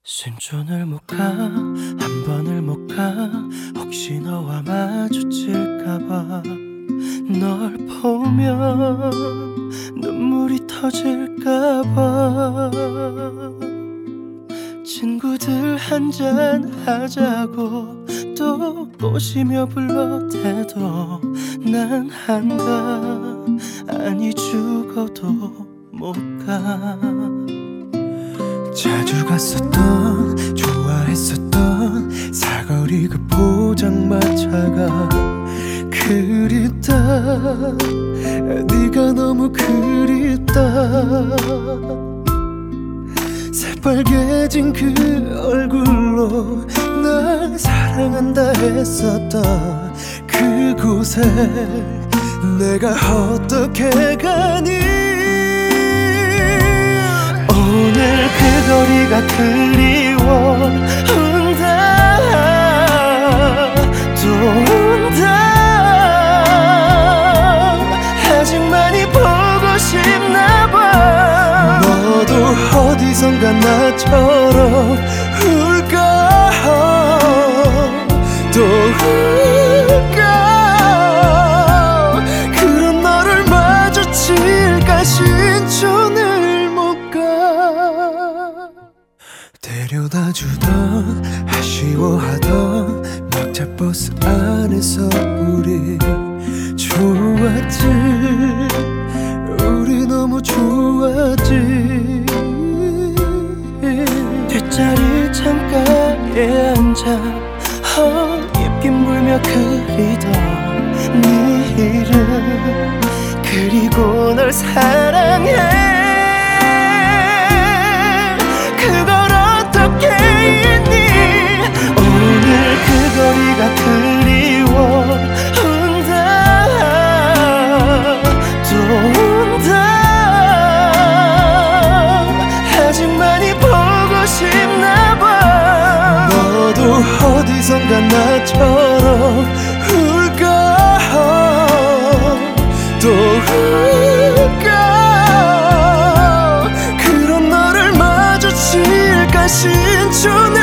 신촌을 못 가, 한 번을 못 가, 혹시 너와 마주칠까봐. 널 보면 눈물이 터질까봐. 친구들 한잔 하자고 또 꼬시며 불러대도 난 한다. 아니 죽어도 못 가. 자주 갔었던 좋아했었던 사거리 그 포장마차가 그립다. 네가 너무 그립다. 새빨개진 그 얼굴로 날 사랑한다 했었던 그곳에 내가 어떻게 가니. 오늘 그 거리가 그리워. 온다 또 온다. 아직 많이 보고 싶나봐. 너도 어디선가 나처럼 울까 또 울까. 그런 너를 마주칠까. 신촌을 데려다주던 아쉬워하던 막차버스 안에서 우리 좋았지. 우리 너무 좋았지. 뒷자리 창가에 앉아 입김 물며 그리던 네 이름 그리고 널 사랑해. 거리가 그리워. 온다 또 온다. 아직 많이 보고 싶나봐. 너도 어디선가 나처럼 울까 또 울까. 그런 너를 마주칠까. 신촌